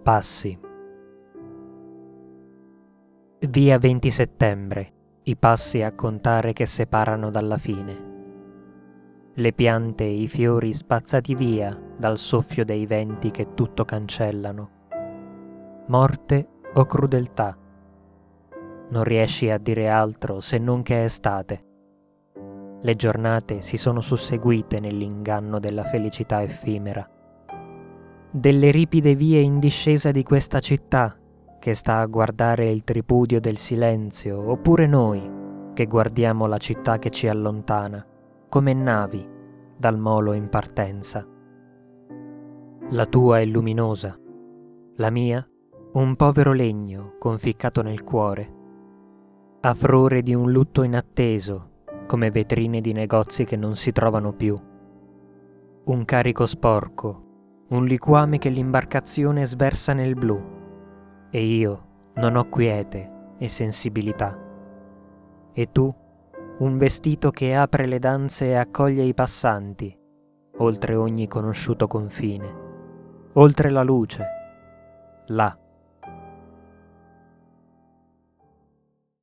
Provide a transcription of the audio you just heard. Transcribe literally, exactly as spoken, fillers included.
Passi. Via venti settembre, i passi a contare che separano dalla fine. Le piante e i fiori spazzati via dal soffio dei venti che tutto cancellano. Morte o crudeltà? Non riesci a dire altro se non che è estate. Le giornate si sono susseguite nell'inganno della felicità effimera. Delle ripide vie in discesa di questa città che sta a guardare il tripudio del silenzio, oppure noi che guardiamo la città che ci allontana, come navi dal molo in partenza. La tua è luminosa, la mia un povero legno conficcato nel cuore, a frore di un lutto inatteso, come vetrine di negozi che non si trovano più. Un carico sporco, un liquame che l'imbarcazione sversa nel blu, e io non ho quiete e sensibilità. E tu, un vestito che apre le danze e accoglie i passanti, oltre ogni conosciuto confine, oltre la luce, là